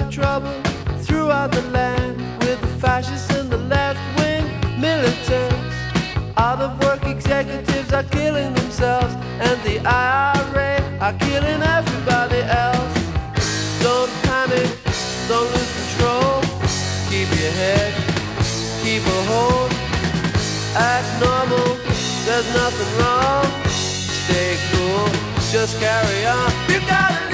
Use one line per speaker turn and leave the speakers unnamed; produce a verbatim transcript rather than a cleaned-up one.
of trouble throughout the land, with the fascists and the left-wing militants. Out of work executives are killing themselves, and the I R A are killing everybody else. Don't panic, don't lose control. Keep your head, keep a hold. Act normal, there's nothing wrong. Stay cool, just carry on. You gotta